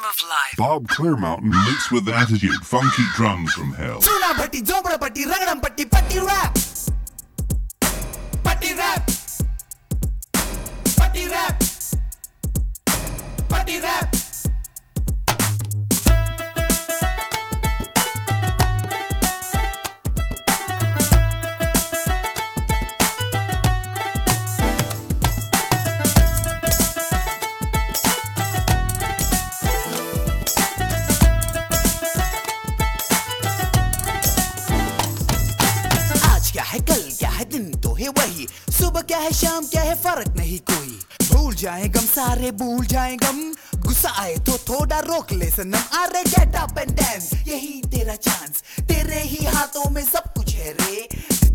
of life. Bob Clearmountain mixed with attitude, funky drums from hell. Chuna bhatti, zombra patti, ragadam patti, patti rap. Patti rap. Patti rap. Patti rap. क्या है कल क्या है दिन तो है वही, सुबह क्या है शाम क्या है फर्क नहीं कोई। भूल जाए गम सारे भूल जाए गम, गुस्सा आए तो थोड़ा रोक ले सनम। अरे गेट अप एंड डांस, यही तेरा चांस, तेरे ही हाथों में सब कुछ है रे।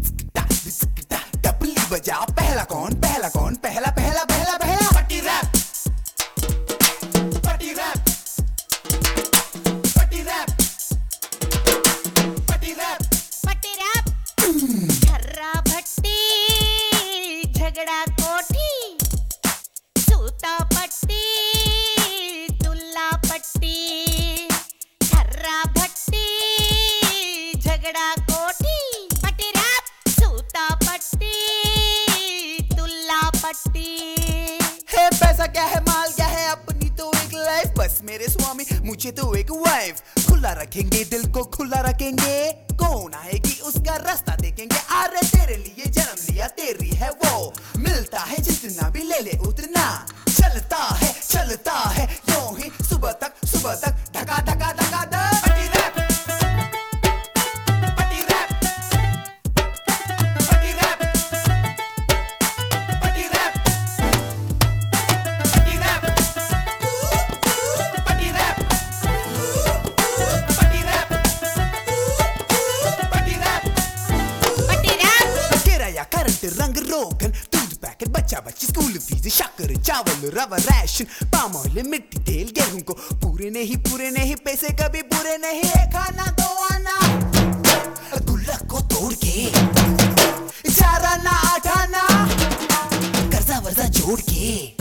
डबली बजा, पहला कौन पहला कौन, पहला पहला पहला पहला। पट्टी रैप, पट्टी रैप, पट्टी रैप, पट्टी रैप, पट्टी रैप। खर्रा भट्टी, झगड़ा कोठी, सूता पट्टी, तुल्ला पट्टी। खर्रा भट्टी, झगड़ा कोठी, पट्टी रैप, सूता पट्टी, तुल्ला पट्टी। है पैसा क्या है माल क्या है, अपनी तो एक लाइफ, बस मेरे स्वामी मुझे तो एक वाइफ। खुला रखेंगे दिल को खुला रखेंगे, कौन आएगी उसका रास्ता देखेंगे। अरे तेरे लिए जन्म लिया तेरी है वो, मिलता है जितना भी ले ले उतना। चलता है यूं ही सुबह तक धका धका धका धक। पट्टी रैप, पट्टी रैप, पट्टी रैप, पट्टी रैप, पट्टी रैप, पट्टी रैप, पट्टी रैप, पट्टी रैप, पट्टी रैप। किराया करंट रंग रोगन, दूध पैकेट बच्चा बच्ची स्कूल फीस, शक्कर चावल रवा राशन, पाम ऑयल मिट्टी तेल गेहूं को पूरे नहीं पैसे कभी पूरे नहीं। एक आना दो आना गुल्लक को तोड़ के, 4 आना 8 आना कर्जा वर्जा जोड़ के।